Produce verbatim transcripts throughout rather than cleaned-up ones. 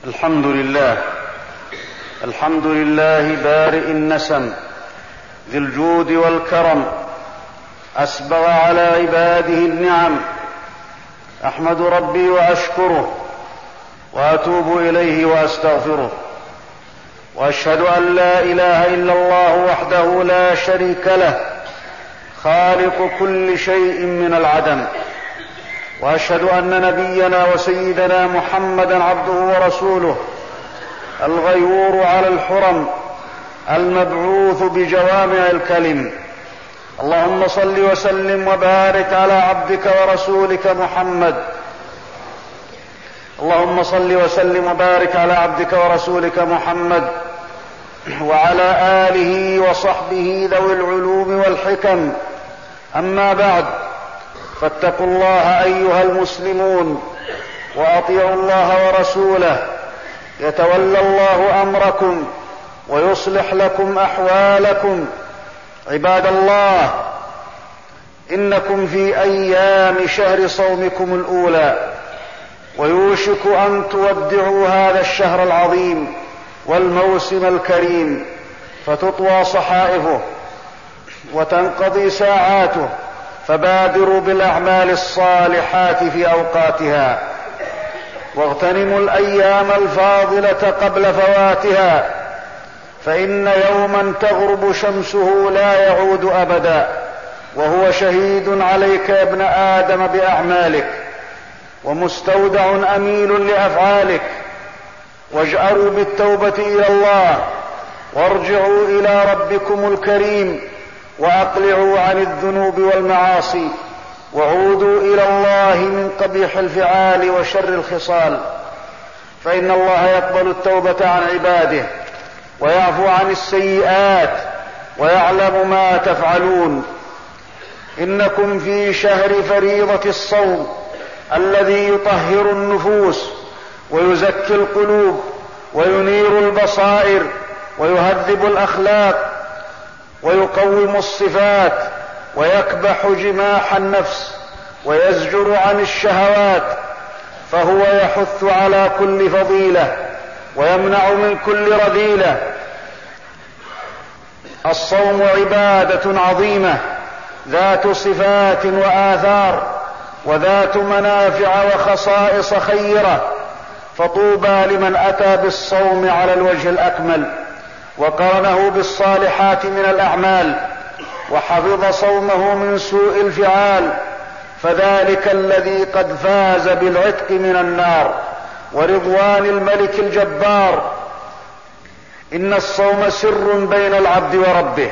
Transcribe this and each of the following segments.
الحمد لله الحمد لله بارئ النسم ذي الجود والكرم، أسبغ على عباده النعم. أحمد ربي وأشكره وأتوب إليه وأستغفره، وأشهد أن لا إله إلا الله وحده لا شريك له، خالق كل شيء من العدم. وأشهد أن نبينا وسيدنا محمدا عبده ورسوله، الغيور على الحرم، المبعوث بجوامع الكلم. اللهم صل وسلم وبارك على عبدك ورسولك محمد اللهم صل وسلم وبارك على عبدك ورسولك محمد وعلى آله وصحبه ذوي العلوم والحكم. أما بعد، فاتقوا الله أيها المسلمون وأطيعوا الله ورسوله، يتولى الله أمركم ويصلح لكم أحوالكم. عباد الله، إنكم في أيام شهر صومكم الأولى، ويوشك أن تودعوا هذا الشهر العظيم والموسم الكريم، فتطوى صحائفه وتنقضي ساعاته، فبادروا بالأعمال الصالحات في أوقاتها، واغتنموا الأيام الفاضلة قبل فواتها، فإن يوما تغرب شمسه لا يعود أبدا، وهو شهيد عليك يا ابن آدم بأعمالك، ومستودع أمين لأفعالك. واجأروا بالتوبة إلى الله، وارجعوا إلى ربكم الكريم، وأقلعوا عن الذنوب والمعاصي، وعودوا إلى الله من قبيح الفعال وشر الخصال، فإن الله يقبل التوبة عن عباده ويعفو عن السيئات ويعلم ما تفعلون. إنكم في شهر فريضة الصوم الذي يطهر النفوس ويزكي القلوب وينير البصائر ويهذب الأخلاق ويقوم الصفات ويكبح جماح النفس ويزجر عن الشهوات، فهو يحث على كل فضيلة ويمنع من كل رذيلة. الصوم عبادة عظيمة ذات صفات وآثار وذات منافع وخصائص خيرة، فطوبى لمن أتى بالصوم على الوجه الأكمل وقرنه بالصالحات من الأعمال، وحفظ صومه من سوء الفعال، فذلك الذي قد فاز بالعتق من النار ورضوان الملك الجبار. إن الصوم سر بين العبد وربه،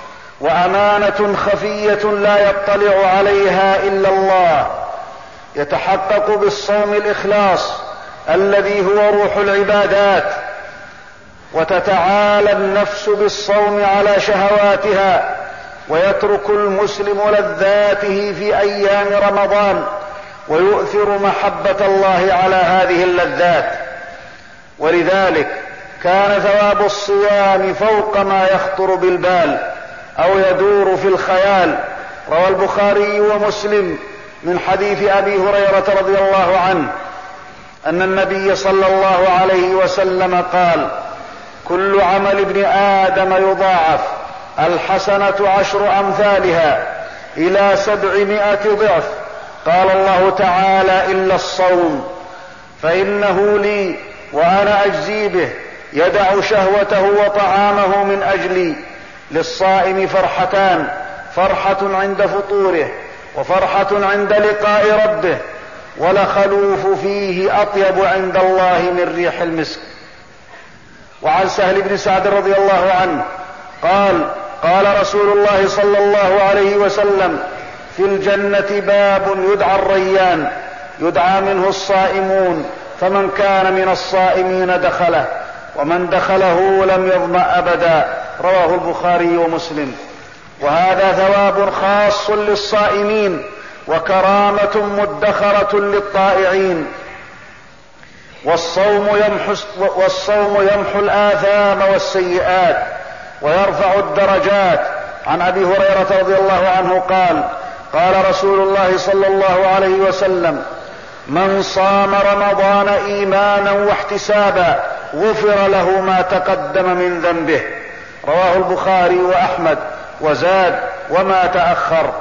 وأمانة خفية لا يطلع عليها إلا الله. يتحقق بالصوم الإخلاص الذي هو روح العبادات، وتتعالى النفس بالصوم على شهواتها، ويترك المسلم لذاته في أيام رمضان ويؤثر محبة الله على هذه اللذات. ولذلك كان ثواب الصيام فوق ما يخطر بالبال أو يدور في الخيال. روى البخاري ومسلم من حديث أبي هريرة رضي الله عنه أن النبي صلى الله عليه وسلم قال: كل عمل ابن آدم يضاعف، الحسنة عشر أمثالها إلى سبعمائة ضعف. قال الله تعالى: إلا الصوم فإنه لي وأنا أجزي به، يدع شهوته وطعامه من أجلي. للصائم فرحتان: فرحة عند فطوره، وفرحة عند لقاء ربه، ولخلوف فيه أطيب عند الله من ريح المسك. وعن سهل بن سعد رضي الله عنه قال: قال رسول الله صلى الله عليه وسلم: في الجنة باب يدعى الريان، يدعى منه الصائمون، فمن كان من الصائمين دخله، ومن دخله لم يظمأ أبدا. رواه البخاري ومسلم. وهذا ثواب خاص للصائمين وكرامة مدخرة للطائعين. والصوم يمحو, والصوم يمحو الآثام والسيئات ويرفع الدرجات. عن أبي هريرة رضي الله عنه قال: قال رسول الله صلى الله عليه وسلم: من صام رمضان إيمانا واحتسابا غفر له ما تقدم من ذنبه. رواه البخاري وأحمد وزاد وما تأخر.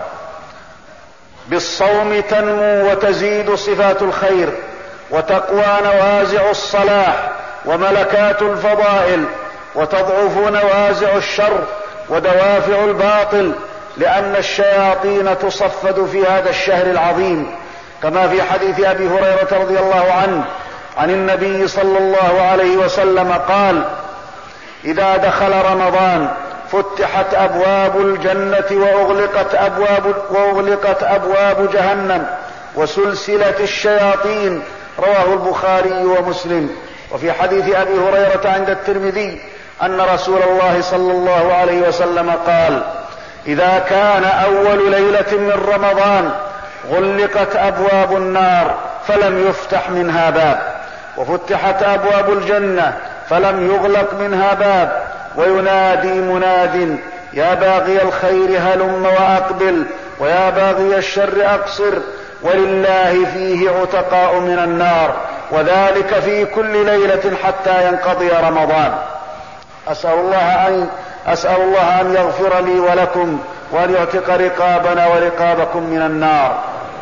بالصوم تنمو وتزيد صفات الخير، وتقوى نوازع الصلاح وملكات الفضائل، وتضعف نوازع الشر ودوافع الباطل، لأن الشياطين تصفد في هذا الشهر العظيم، كما في حديث أبي هريرة رضي الله عنه عن النبي صلى الله عليه وسلم قال: إذا دخل رمضان فتحت أبواب الجنة وأغلقت أبواب, وأغلقت أبواب جهنم وسلسلة الشياطين. رواه البخاري ومسلم. وفي حديث أبي هريرة عند الترمذي أن رسول الله صلى الله عليه وسلم قال: إذا كان أول ليلة من رمضان غلقت أبواب النار فلم يفتح منها باب، وفتحت أبواب الجنة فلم يغلق منها باب، وينادي مناد: يا باغي الخير هلم وأقبل، ويا باغي الشر أقصر، ولله فيه عتقاء من النار، وذلك في كل ليلة حتى ينقضي رمضان. أسأل الله أن, أسأل الله أن يغفر لي ولكم، وأن يعتق رقابنا ورقابكم من النار.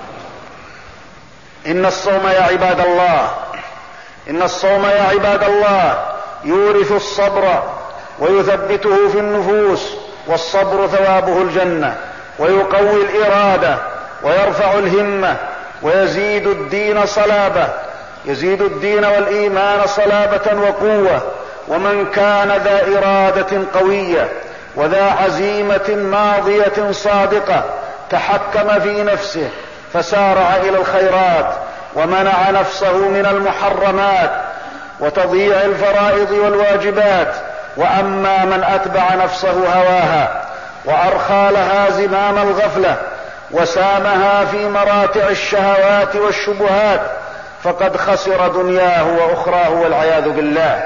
إن الصوم يا عباد الله إن الصوم يا عباد الله يورث الصبر ويثبته في النفوس، والصبر ثوابه الجنة، ويقوي الإرادة ويرفع الهمة، ويزيد الدين صلابة يزيد الدين والإيمان صلابة وقوة. ومن كان ذا إرادة قوية وذا عزيمة ماضية صادقة تحكم في نفسه فسارع إلى الخيرات، ومنع نفسه من المحرمات وتضييع الفرائض والواجبات. وأما من أتبع نفسه هواها وأرخى لها زمام الغفلة وسامها في مراتع الشهوات والشبهات فقد خسر دنياه وأخراه والعياذ بالله.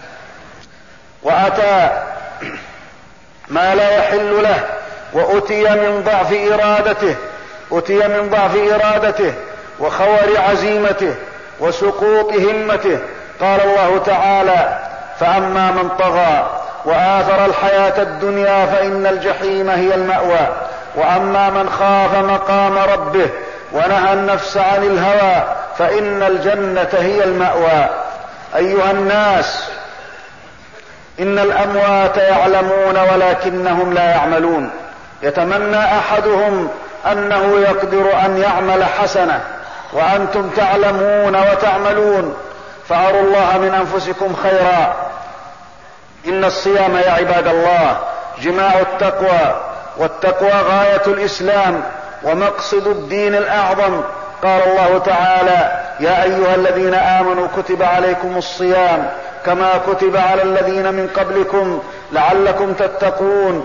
وأتى ما لا يحل له، وأتي من ضعف إرادته أتي من ضعف إرادته وخور عزيمته وسقوط همته. قال الله تعالى: فأما من طغى وآثر الحياة الدنيا فإن الجحيم هي المأوى، وأما من خاف مقام ربه ونهى النفس عن الهوى فإن الجنة هي المأوى. أيها الناس، إن الأموات يعلمون ولكنهم لا يعملون. يتمنى أحدهم أنه يقدر أن يعمل حسنة وأنتم تعلمون وتعملون، فأروا الله من أنفسكم خيرا. إن الصيام يا عباد الله جماع التقوى، والتقوى غاية الإسلام ومقصد الدين الأعظم. قال الله تعالى: يا أيها الذين آمنوا كتب عليكم الصيام كما كتب على الذين من قبلكم لعلكم تتقون.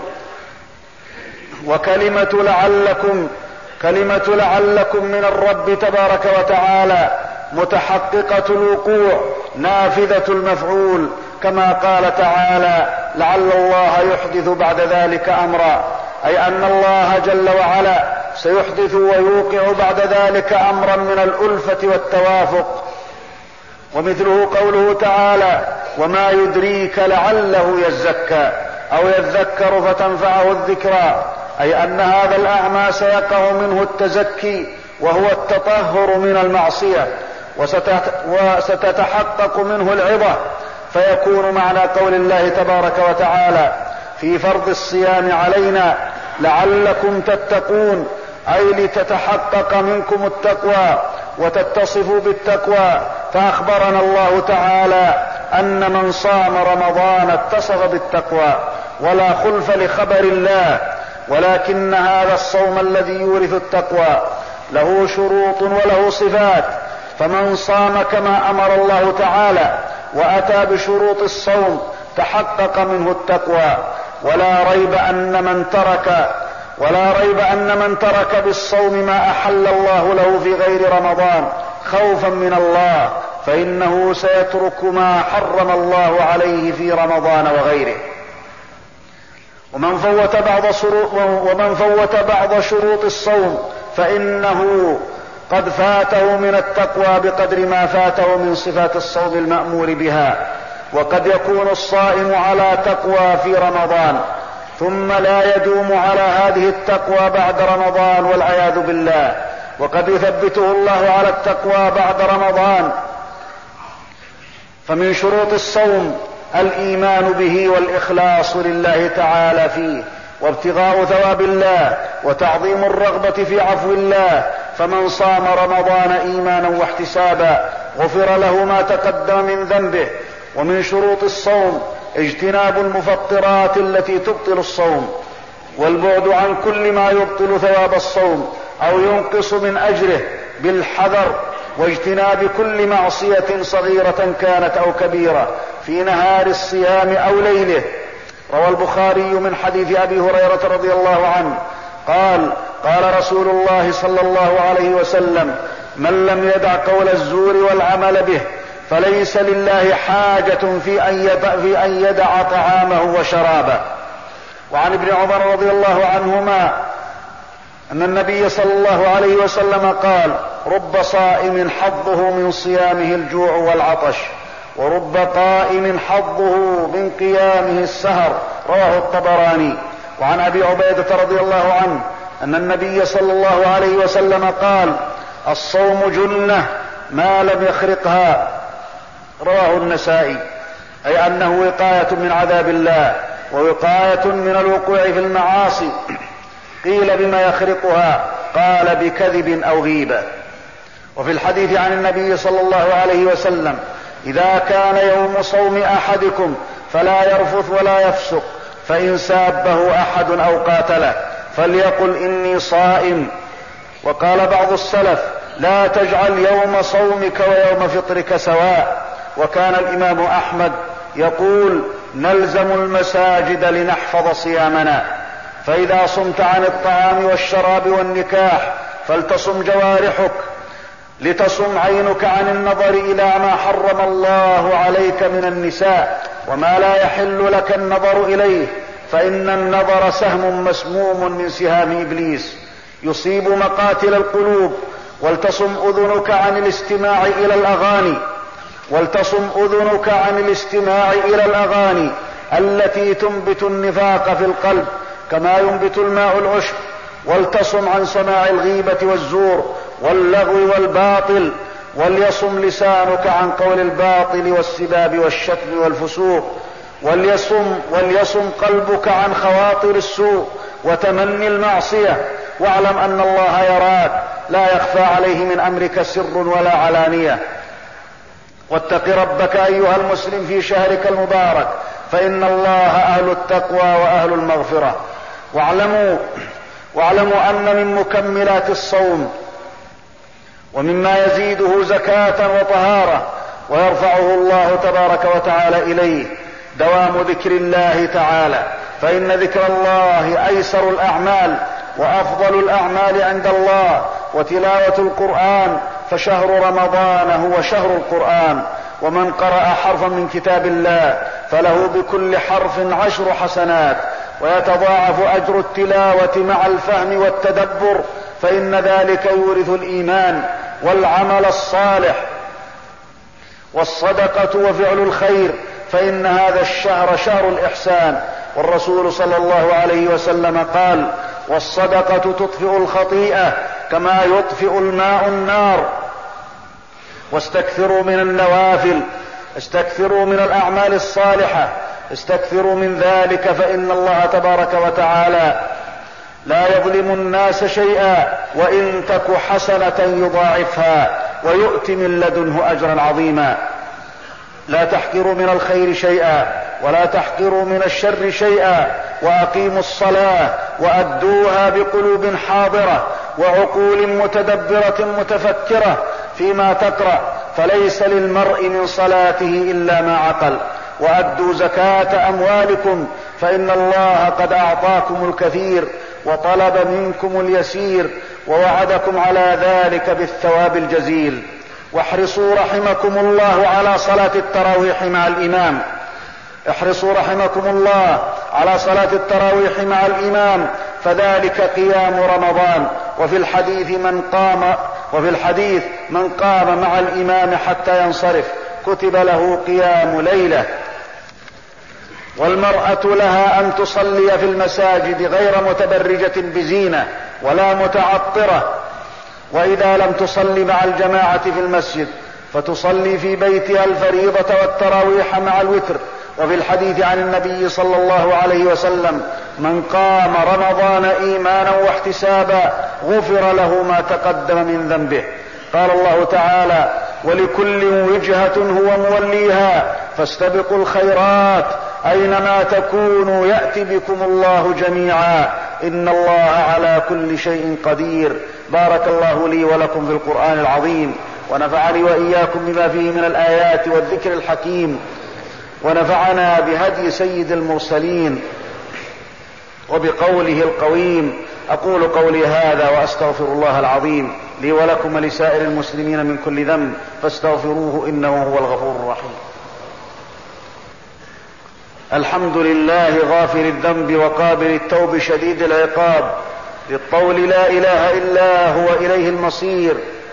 وكلمة لعلكم كلمة لعلكم من الرب تبارك وتعالى متحققة الوقوع نافذة المفعول، كما قال تعالى: لعل الله يحدث بعد ذلك أمرا، أي أن الله جل وعلا سيحدث ويوقع بعد ذلك أمرا من الألفة والتوافق. ومثله قوله تعالى: وما يدريك لعله يزكى أو يذكر فتنفعه الذكرى، أي أن هذا الأعمى سيقع منه التزكي وهو التطهر من المعصية، وستتحقق منه العظة، فيكون معنى قول الله تبارك وتعالى في فرض الصيام علينا: لعلكم تتقون، أي لتتحقق منكم التقوى وتتصفوا بالتقوى. فأخبرنا الله تعالى أن من صام رمضان اتصف بالتقوى، ولا خلف لخبر الله. ولكن هذا الصوم الذي يورث التقوى له شروط وله صفات، فمن صام كما أمر الله تعالى وأتى بشروط الصوم تحقق منه التقوى. ولا ريب أن من ترك ولا ريب أن من ترك بالصوم ما أحل الله له في غير رمضان خوفا من الله فإنه سيترك ما حرم الله عليه في رمضان وغيره. ومن فوت بعض شروط ومن فوت بعض شروط الصوم فإنه قد فاته من التقوى بقدر ما فاته من صفات الصوم المأمور بها. وقد يكون الصائم على تقوى في رمضان ثم لا يدوم على هذه التقوى بعد رمضان والعياذ بالله، وقد يثبته الله على التقوى بعد رمضان. فمن شروط الصوم الإيمان به والإخلاص لله تعالى فيه، وابتغاء ثواب الله، وتعظيم الرغبة في عفو الله. فمن صام رمضان إيمانا واحتسابا غفر له ما تقدم من ذنبه. ومن شروط الصوم اجتناب المفطرات التي تبطل الصوم، والبعد عن كل ما يبطل ثواب الصوم أو ينقص من أجره بالحذر، واجتناب كل معصية صغيرة كانت أو كبيرة في نهار الصيام أو ليله. روى البخاري من حديث أبي هريرة رضي الله عنه قال: قال رسول الله صلى الله عليه وسلم: من لم يدع قول الزور والعمل به فليس لله حاجة في أن يدع, في أن يدع طعامه وشرابه. وعن ابن عمر رضي الله عنهما أن النبي صلى الله عليه وسلم قال: رب صائم حظه من صيامه الجوع والعطش، ورب قائم حظه من قيامه السهر. رواه الطبراني. وعن أبي عبيدة رضي الله عنه أن النبي صلى الله عليه وسلم قال: الصوم جنة ما لم يخرقها. رواه النسائي. أي أنه وقاية من عذاب الله ووقاية من الوقوع في المعاصي. قيل: بما يخرقها؟ قال: بكذب أو غيبة. وفي الحديث عن النبي صلى الله عليه وسلم: إذا كان يوم صوم أحدكم فلا يرفث ولا يفسق، فإن سابه أحد أو قاتله فليقل إني صائم. وقال بعض السلف: لا تجعل يوم صومك ويوم فطرك سواء. وكان الإمام أحمد يقول: نلزم المساجد لنحفظ صيامنا، فإذا صمت عن الطعام والشراب والنكاح فلتصم جوارحك، لتصم عينك عن النظر إلى ما حرم الله عليك من النساء وما لا يحل لك النظر إليه، فإن النظر سهم مسموم من سهام إبليس يصيب مقاتل القلوب. ولتصم أذنك عن الاستماع إلى الأغاني ولتصم أذنك عن الاستماع إلى الأغاني التي تنبت النفاق في القلب كما ينبت الماء العشب. ولتصم عن سماع الغيبة والزور واللغو والباطل. وليصم لسانك عن قول الباطل والسباب والشتم والفسوق. وليصم, وليصم قلبك عن خواطر السوء وتمني المعصية. واعلم أن الله يراك لا يخفى عليه من أمرك سر ولا علانية. واتق ربك أيها المسلم في شهرك المبارك، فإن الله أهل التقوى وأهل المغفرة. واعلموا, واعلموا أن من مكملات الصوم ومما يزيده زكاة وطهارة ويرفعه الله تبارك وتعالى إليه دوام ذكر الله تعالى، فإن ذكر الله أيسر الأعمال وأفضل الأعمال عند الله. وتلاوة القرآن، فشهر رمضان هو شهر القرآن، ومن قرأ حرفا من كتاب الله فله بكل حرف عشر حسنات، ويتضاعف أجر التلاوة مع الفهم والتدبر، فإن ذلك يورث الإيمان والعمل الصالح والصدقة وفعل الخير، فإن هذا الشهر شهر الإحسان. والرسول صلى الله عليه وسلم قال: والصدقة تطفئ الخطيئة كما يطفئ الماء النار. واستكثروا من النوافل، استكثروا من الأعمال الصالحة، استكثروا من ذلك، فإن الله تبارك وتعالى لا يظلم الناس شيئا، وإن تك حسنة يضاعفها ويؤتي من لدنه أجرا عظيما. لا تحقروا من الخير شيئا ولا تحقروا من الشر شيئا، وأقيموا الصلاة وأدوها بقلوب حاضرة وعقول متدبرة متفكرة فيما تقرأ، فليس للمرء من صلاته إلا ما عقل. وأدوا زكاة أموالكم فإن الله قد أعطاكم الكثير وطلب منكم اليسير، ووعدكم على ذلك بالثواب الجزيل. واحرصوا رحمكم الله على صلاة التراويح مع الإمام احرصوا رحمكم الله على صلاة التراويح مع الإمام، فذلك قيام رمضان. وفي الحديث: من قام وفي الحديث: من قام مع الإمام حتى ينصرف كتب له قيام ليلة. والمرأة لها أن تصلي في المساجد غير متبرجة بزينة ولا متعطرة، وإذا لم تصلي مع الجماعة في المسجد فتصلي في بيتها الفريضة والتراويح مع الوتر. وفي الحديث عن النبي صلى الله عليه وسلم: من قام رمضان إيمانا واحتسابا غفر له ما تقدم من ذنبه. قال الله تعالى: ولكل وجهة هو موليها فاستبقوا الخيرات أينما تكونوا يأت بكم الله جميعا إن الله على كل شيء قدير. بارك الله لي ولكم في القرآن العظيم، ونفعني وإياكم بما فيه من الآيات والذكر الحكيم، ونفعنا بهدي سيد المرسلين وبقوله القويم. أقول قولي هذا وأستغفر الله العظيم لي ولكم ولسائر المسلمين من كل ذنب فاستغفروه إنه هو الغفور الرحيم. الحمد لله غافر الذنب وقابل التوب شديد العقاب، للطول لا إله إلا هو إليه المصير.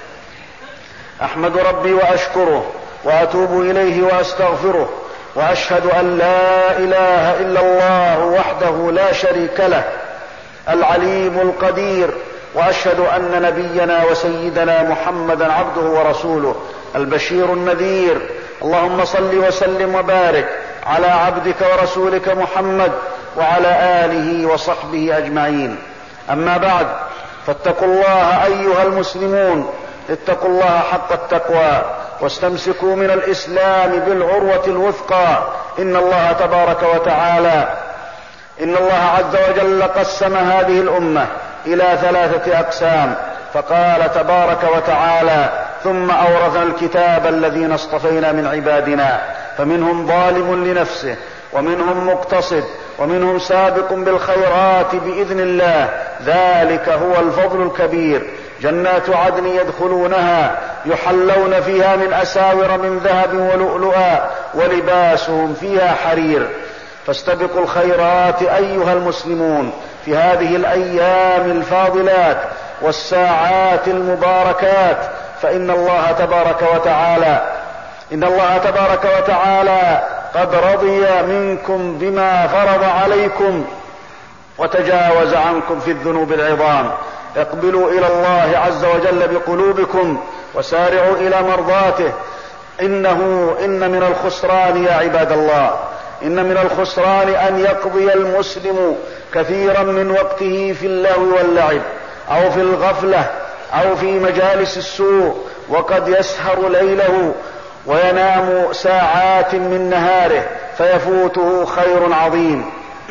أحمد ربي وأشكره وأتوب إليه وأستغفره، وأشهد أن لا إله إلا الله وحده لا شريك له العليم القدير، وأشهد أن نبينا وسيدنا محمدا عبده ورسوله البشير النذير. اللهم صل وسلم وبارك على عبدك ورسولك محمد وعلى آله وصحبه أجمعين. أما بعد، فاتقوا الله أيها المسلمون، اتقوا الله حق التقوى واستمسكوا من الإسلام بالعروة الوثقى. إن الله تبارك وتعالى إن الله عز وجل قسم هذه الأمة إلى ثلاثة أقسام، فقال تبارك وتعالى: ثم أورثنا الكتاب الذين اصطفينا من عبادنا فمنهم ظالم لنفسه ومنهم مقتصد ومنهم سابق بالخيرات بإذن الله، ذلك هو الفضل الكبير. جنات عدن يدخلونها يحلون فيها من أساور من ذهب ولؤلؤا ولباسهم فيها حرير. فاستبقوا الخيرات أيها المسلمون في هذه الأيام الفاضلات والساعات المباركات، فإن الله تبارك وتعالى إن الله تبارك وتعالى قد رضي منكم بما فرض عليكم وتجاوز عنكم في الذنوب العظام. اقبلوا إلى الله عز وجل بقلوبكم وسارعوا إلى مرضاته. إنه إن من الخسران يا عباد الله إن من الخسران أن يقضي المسلم كثيرا من وقته في اللهو واللعب أو في الغفلة أو في مجالس السوء، وقد يسهر ليله وينام ساعات من نهاره فيفوته خير عظيم،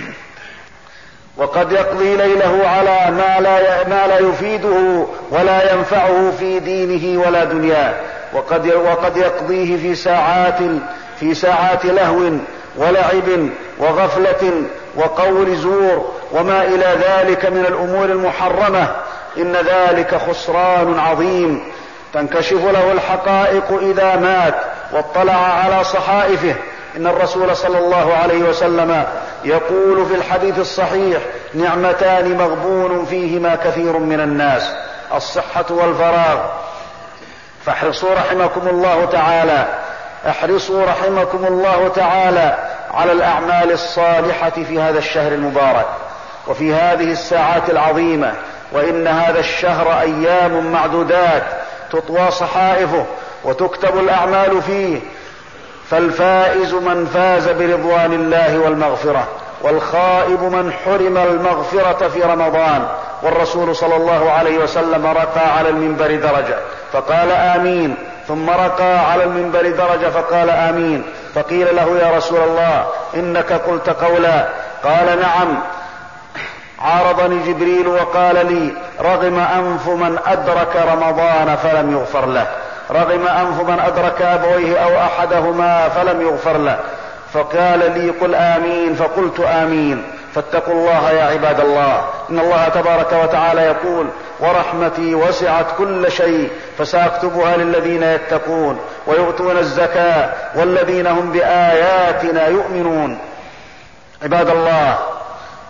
وقد يقضي ليله على ما لا, ما لا يفيده ولا ينفعه في دينه ولا دنياه، وقد, وقد يقضيه في ساعات, في ساعات لهو ولعب وغفلة وقول زور وما إلى ذلك من الأمور المحرمة. إن ذلك خسران عظيم تنكشف له الحقائق إذا مات واطلع على صحائفه. إن الرسول صلى الله عليه وسلم يقول في الحديث الصحيح: نعمتان مغبون فيهما كثير من الناس، الصحة والفراغ. فاحرصوا رحمكم الله تعالى احرصوا رحمكم الله تعالى على الأعمال الصالحة في هذا الشهر المبارك وفي هذه الساعات العظيمة. وإن هذا الشهر أيام معدودات تطوى صحائفه وتكتب الأعمال فيه، فالفائز من فاز برضوان الله والمغفرة، والخائب من حرم المغفرة في رمضان. والرسول صلى الله عليه وسلم رقى على المنبر درجة فقال آمين، ثم رقى على المنبر درجة فقال آمين، فقيل له: يا رسول الله إنك قلت قولا. قال: نعم، عارضني جبريل وقال لي: رغم أنف من أدرك رمضان فلم يغفر له، رغم أنف من أدرك أبويه أو أحدهما فلم يغفر له. فقال لي: قل آمين، فقلت آمين. فاتقوا الله يا عباد الله. إن الله تبارك وتعالى يقول: ورحمتي وسعت كل شيء فسأكتبها للذين يتقون ويؤتون الزكاة والذين هم بآياتنا يؤمنون. عباد الله،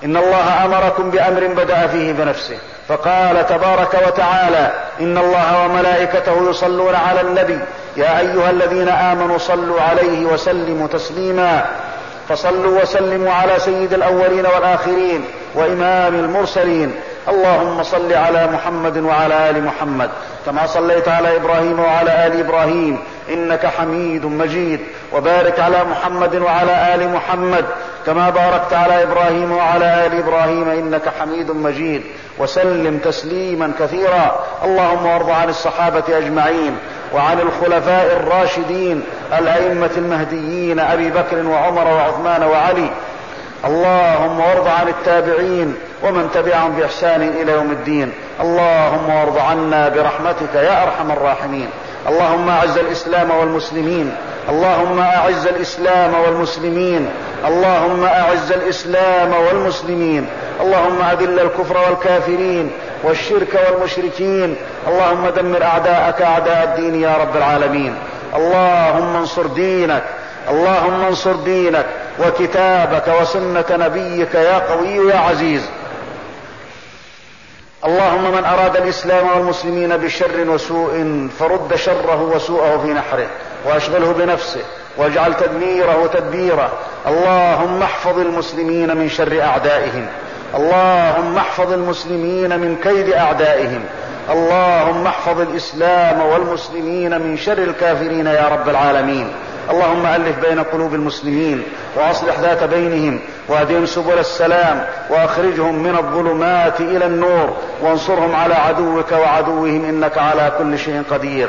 إن الله أمركم بأمر بدأ فيه بنفسه فقال تبارك وتعالى إن الله وملائكته يصلون على النبي يا أيها الذين آمنوا صلوا عليه وسلموا تسليما. فصلوا وسلموا على سيد الأولين والآخرين وإمام المرسلين. اللهم صل على محمد وعلى آل محمد كما صليت على إبراهيم وعلى آل إبراهيم إنك حميد مجيد. وبارك على محمد وعلى آل محمد كما باركت على إبراهيم وعلى آل إبراهيم إنك حميد مجيد. وسلم تسليما كثيرا. اللهم وارض عن الصحابة أجمعين وعن الخلفاء الراشدين الأئمة المهديين أبي بكر وعمر وعثمان وعلي. اللهم وارض عن التابعين ومن تبعهم بإحسان إلى يوم الدين. اللهم وارض عنا برحمتك يا أرحم الراحمين. اللهم أعز الإسلام والمسلمين. اللهم أعز الإسلام والمسلمين. اللهم أعز الإسلام والمسلمين. اللهم أذل الكفر والكافرين والشرك والمشركين. اللهم دمر أعداءك أعداء الدين يا رب العالمين. اللهم انصر دينك. اللهم انصر دينك وكتابك وسنة نبيك يا قوي يا عزيز. اللهم من أراد الإسلام والمسلمين بشر وسوء فرد شره وسوءه في نحره وأشغله بنفسه واجعل تدميره تدبيره. اللهم احفظ المسلمين من شر أعدائهم. اللهم احفظ المسلمين من كيد أعدائهم. اللهم احفظ الإسلام والمسلمين من شر الكافرين يا رب العالمين. اللهم ألف بين قلوب المسلمين وأصلح ذات بينهم واهدهم سبل السلام وأخرجهم من الظلمات إلى النور وانصرهم على عدوك وعدوهم إنك على كل شيء قدير.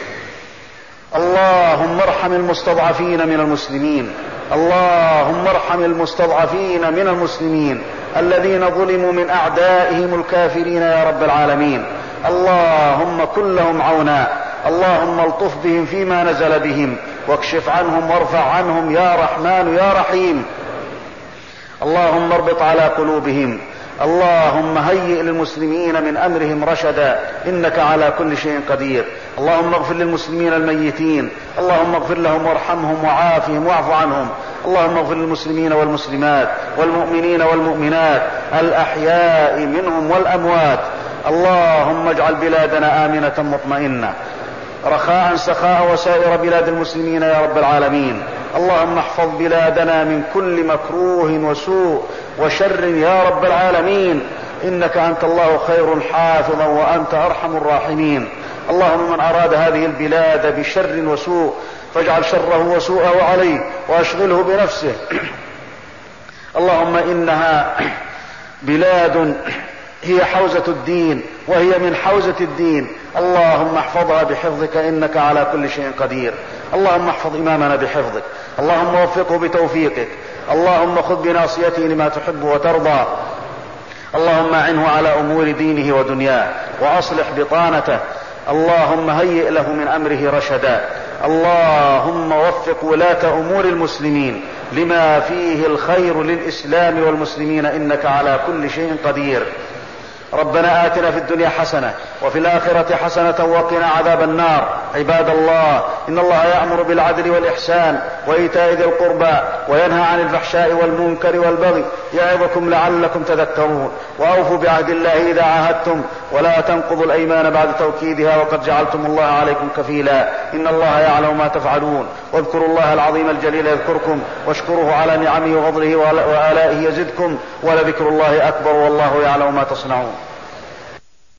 اللهم ارحم المستضعفين من المسلمين. اللهم ارحم المستضعفين من المسلمين الذين ظلموا من أعدائهم الكافرين يا رب العالمين. اللهم كن لهم عونا. اللهم الطف بهم فيما نزل بهم واكشف عنهم وارفع عنهم يا رحمن يا رحيم. اللهم اربط على قلوبهم. اللهم هيئ للمسلمين من أمرهم رشدا إنك على كل شيء قدير. اللهم اغفر للمسلمين الميتين. اللهم اغفر لهم وارحمهم وعافهم واعف عنهم. اللهم اغفر للمسلمين والمسلمات والمؤمنين والمؤمنات الأحياء منهم والأموات. اللهم اجعل بلادنا آمنة مطمئنة رخاء سخاء وسائر بلاد المسلمين يا رب العالمين. اللهم احفظ بلادنا من كل مكروه وسوء وشر يا رب العالمين إنك أنت الله خير حافظا وأنت أرحم الراحمين. اللهم من أراد هذه البلاد بشر وسوء فاجعل شره وسوءه عليه وأشغله بنفسه. اللهم إنها بلاد هي حوزة الدين وهي من حوزة الدين. اللهم احفظها بحفظك إنك على كل شيء قدير. اللهم احفظ إمامنا بحفظك. اللهم وفقه بتوفيقك. اللهم خذ بناصيته لما تحب وترضى. اللهم أعنه على أمور دينه ودنياه وأصلح بطانته. اللهم هيئ له من أمره رشدا. اللهم وفق ولاة أمور المسلمين لما فيه الخير للإسلام والمسلمين إنك على كل شيء قدير. ربنا آتنا في الدنيا حسنة وفي الآخرة حسنة وقنا عذاب النار. عباد الله إن الله يأمر بالعدل والإحسان وإيتاء ذي القربى وينهى عن الفحشاء والمنكر والبغي يعظكم لعلكم تذكرون. وأوفوا بعهد الله إذا عاهدتم ولا تنقضوا الأيمان بعد توكيدها وقد جعلتم الله عليكم كفيلا إن الله يعلم ما تفعلون. واذكروا الله العظيم الجليل يذكركم واشكروه على نعمه وفضله وآلائه يزدكم ولذكر الله أكبر والله يعلم ما تصنعون.